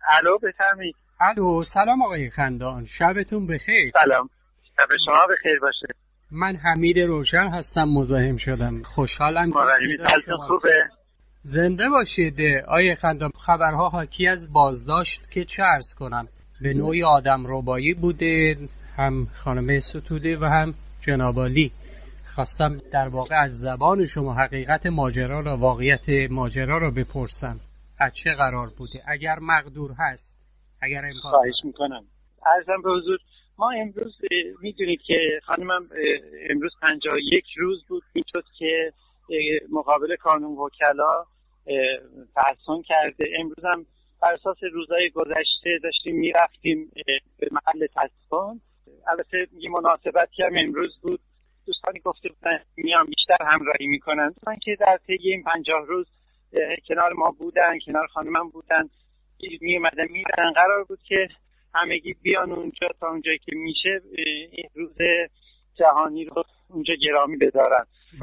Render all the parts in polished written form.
الو بفرمایید. الو، سلام آقای خندان، شبتون بخیر. سلام، شب شما بخیر باشه. من حمید روشن هستم، مزاحم شدم. خوشحالم که حالتون خوبه؟ زنده باشید. آقای خندان، خبرها حاکی از بازداشت که چه عرض کنم، به نوعی آدم ربایی بوده، هم خانم ستوده و هم جناب عالی. خواستم در واقع از زبان شما حقیقت ماجرا را، واقعیت ماجرا را بپرسم. از چه قرار بوده؟ اگر مقدور هست، اگر امکان. خواهش میکنم. عرضم به حضور، ما امروز میدونید که خانمم امروز 51 روز بود میشد که مقابل کانون وکلا تحصن کرده. امروز هم بر اساس روزهای گذشته داشتیم میرفتیم به محل تحصن. البته یه مناسبتی هم امروز بود، دوستانی گفته بودن میان بیشتر همراهی میکنن، دوستان که در طی این 50 روز کنار ما بودن، کنار خانمم بودن، می اومدن میرن. قرار بود که همگی بیان اونجا تا اونجایی که میشه این روز جهانی رو اونجا گرامی بدارن.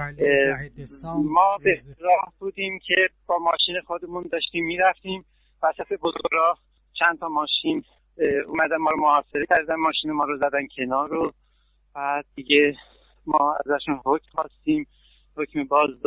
ما به راه بودیم که با ماشین خودمون داشتیم میرفتیم، وسط بزرگراه چند تا ماشین اومدن ما رو محاصره کردن، ماشین ما رو زدن کنار رو. بعد دیگه ما ازشون حکم خواستیم، حکم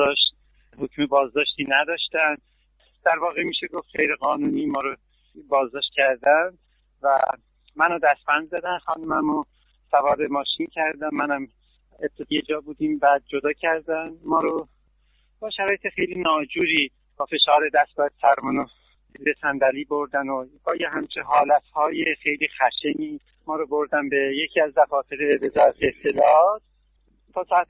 بازداشتی نداشتن. در واقع میشه گفت غیر قانونی ما رو بازداشت کردن و منو دستبند زدن، خانممو سوار ماشین کردن، منم ابتدای جا بودیم، بعد جدا کردن ما رو با شرایط خیلی ناجوری، با فشار دست باید سرمونو به صندلی بردن و با یه همچه حالتهای خیلی خشنی ما رو بردن به یکی از دفاتر وزارت اطلاعات. تا ساعت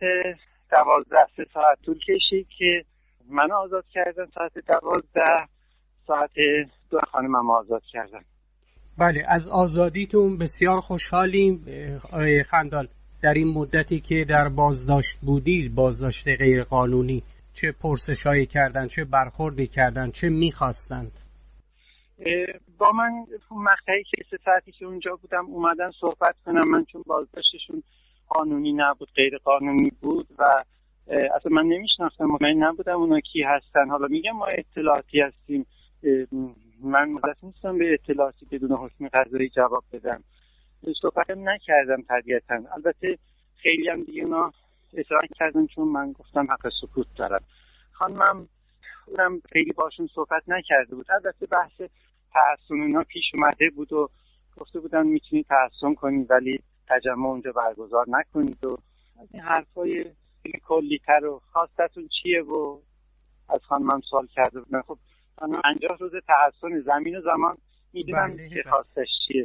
12 ساعت طول کشید که منو آزاد کردن. ساعت 12 ساعت 2 خانمم آزاد کردن. بله، از آزادیتون بسیار خوشحالیم آقای خندان. در این مدتی که در بازداشت بودید، بازداشت غیر قانونی، چه پرسشایی کردن، چه برخوردی کردن، چه میخواستند؟ با من مقطعی که 3 ساعتی که اونجا بودم اومدن صحبت کنم. من چون بازداشتشون قانونی نبود، غیر قانونی بود و اصلا من نمیشناختم، مطمئن نبودم اونا کی هستن. حالا میگم ما اطلاعاتی هستیم، من مدرس نیستم به اطلاعاتی بدون حکم قضایی جواب بدم. صحبتم نکردم طبیعتا. البته خیلی هم دیگه اونا اصرار کردن چون من گفتم حق سکوت دارم. خانمم اونم خیلی باشون صحبت نکرده بود. البته بحث تحصن اینا پیش اومده بود و گفته بودن میتونید تحصن کنید ولی تجمع اونجا برگزار نکنید و از این حرفای کلی تر و خواستتون چیه و از خانمم سوال کرده بودن. خب 50 روز تحصن، زمین و زمان میدونم که خواستش چیه.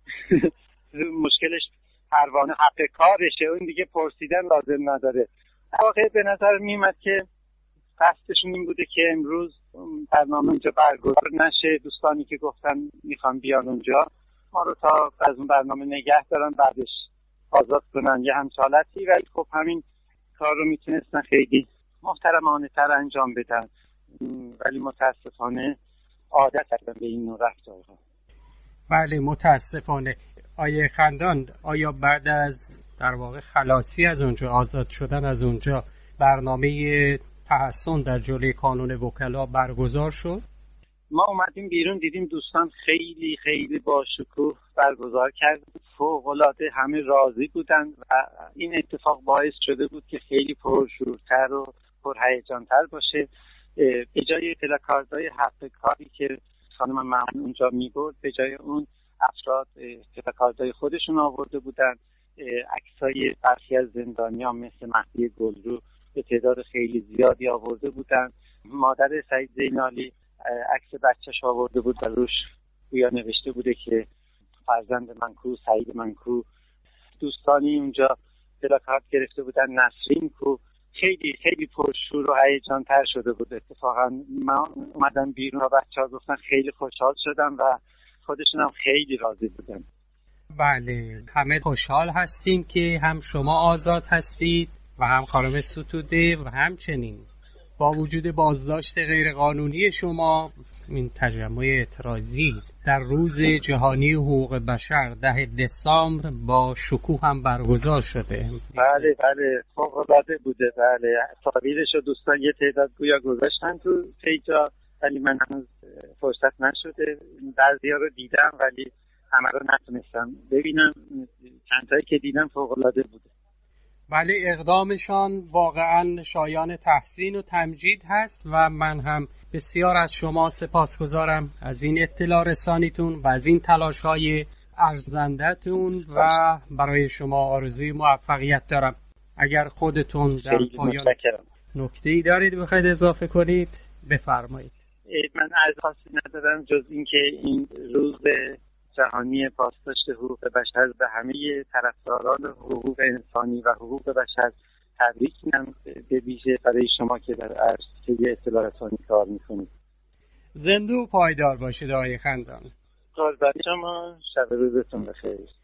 مشکلش پروانه حق کارشه، اون دیگه پرسیدن لازم نداره. واقعا به نظر میومد که قصدشون این بوده که امروز برنامه اونجا برگزار نشه. دوستانی که گفتن میخوان بیان اونجا ما رو تا از اون برنامه نگه دارن، بعدش آزاد کنن یه همسالتی. ولی خب همین کار رو میتونستن خیلی محترمانه تر انجام بدن، ولی متاسفانه عادت کردن به این نوع رفتارها. بله متاسفانه. آیه خندان، آیا بعد از در واقع خلاصی از اونجا، آزاد شدن از اونجا، برنامه تحصن در جلوی کانون وکلا برگزار شد؟ ما اومدیم بیرون دیدیم دوستان خیلی خیلی با شکوه برگزار کردن، فوق‌العاده همه راضی بودن و این اتفاق باعث شده بود که خیلی پرشورتر و پرهیجانتر باشه. به جای پلاکاردهای حق کاری که خانم ممنون اونجا میبرد، به جای اون افراد پلاکاردهای خودشون آورده بودن. عکسای برخی از زندانیان مثل مهدی گلرو به تعداد خیلی زیادی آورده بودن. مادر سعید زینالی عکس بچه‌ش آورده بود و روش گویا نوشته بوده که فرزند من کو، سعید من کو. دوستانی اونجا پلاکارد گرفته بودن نسرین کو. خیلی خیلی پرشور و هیجان‌تر شده بود. اتفاقا من اومدم بیرون و بچه‌ها گفتن خیلی خوشحال شدم و خودشون هم خیلی راضی بودن. بله، همه خوشحال هستیم که هم شما آزاد هستید و هم خانم ستوده و همچنین با وجود بازداشت غیرقانونی شما این تجمع اعتراضی در روز جهانی حقوق بشر 10 دسامبر با شکوه هم برگزار شده. بله بله، فوق‌العاده بوده. بله، تصاویرشو دوستان یه تعداد گویا گذاشتن تو پیجا ولی من هنوز فرصت نشده. بعضی‌ها رو دیدم ولی همه رو نتونستم ببینم. چند تایی که دیدم فوق‌العاده بوده. بله، اقدامشان واقعا شایان تحسین و تمجید هست و من هم بسیار از شما سپاسگزارم از این اطلاع رسانیتون و از این تلاش‌های ارزنده‌تون و برای شما آرزوی موفقیت دارم. اگر خودتون در پایان نکته‌ای دارید بخواید اضافه کنید بفرمایید. من عرض خاصی ندارم جز اینکه این روز جهانی پاسداشت حقوق بشر به همه طرفداران حقوق انسانی و حقوق بشر تبریک میگم، به ویژه برای شما که در عرصه اطلاع رسانی کار میکنید. زنده و پایدار باشید آقای خندان. قربان شما، شب روزتون بخیر.